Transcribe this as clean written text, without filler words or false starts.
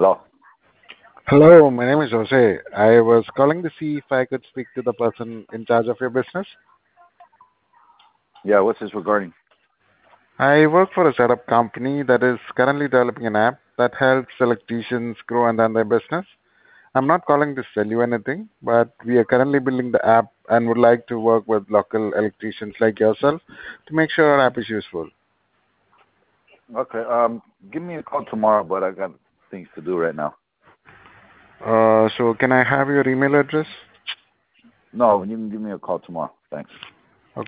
Hello. Hello, my name is Jose. I was calling to see if I could speak to the person in charge of your business. Yeah, what's this regarding? I work for a startup company that is currently developing an app that helps electricians grow and run their business. I'm not calling to sell you anything, but we are currently building the app and would like to work with local electricians like yourself to make sure our app is useful. Okay. Give me a call tomorrow, but I got things to do right now. So can I have your email address? No, you can give me a call tomorrow. Thanks.